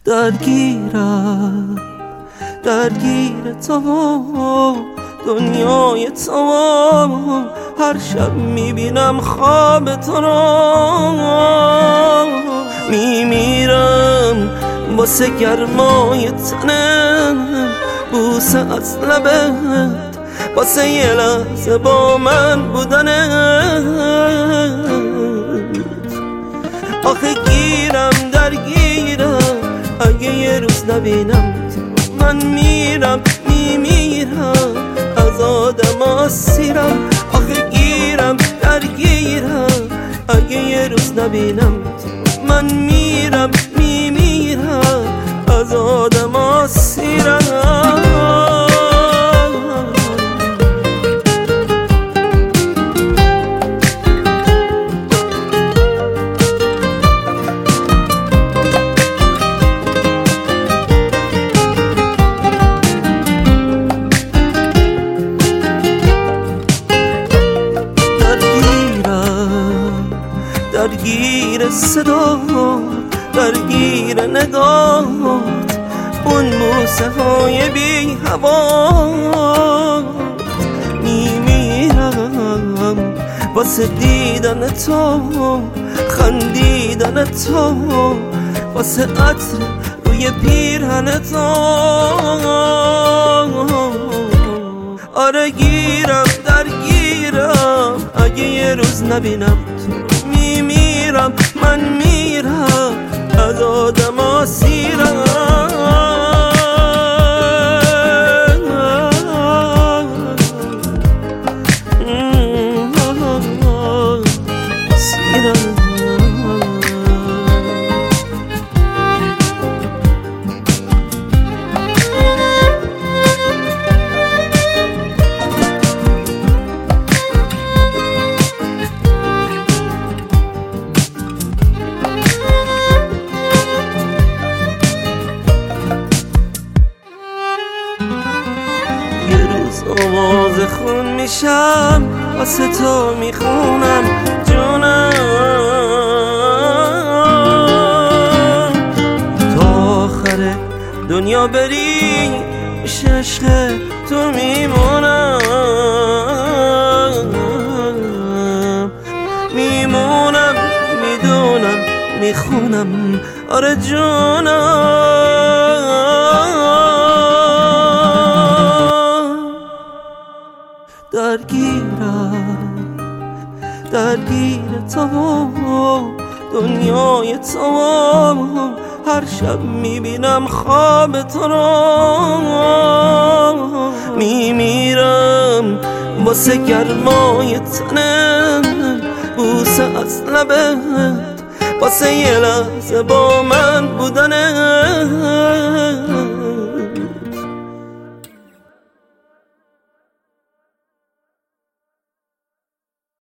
درگیرم درگیر تو دنیای تو هر شب میبینم خواب تو رو میمیرم واسه گرمای تنم بوسه از لبت واسه یه لحظه با من بودنت آخه گیرم درگیرم اگه یه روز نبینم من میرم میمیرم از آدم آسیرم آخه گیرم درگیرم اگه یه روز نبینم من میرم میمیرم از آدم آسیرم درگیر صدا درگیر نگاهت اون بوسه های بی هوا میمیرم واسه دیدن تو خندیدن تو واسه عطر روی پیرهن تو آره گیرم درگیرم اگه یه روز نبینم تو میمیرم من میرم از آدم آسیرم آواز خون میشم واسه تو میخونم جونم تا آخر دنیا بری میشه عشق تو میمونم میمونم میدونم میخونم آره جونم درگیرم درگیر تو دنیای تو هر شب میبینم خواب تو رو میمیرم واسه گرمای تنم بوسه از لبت واسه یه لحظه با من بودنت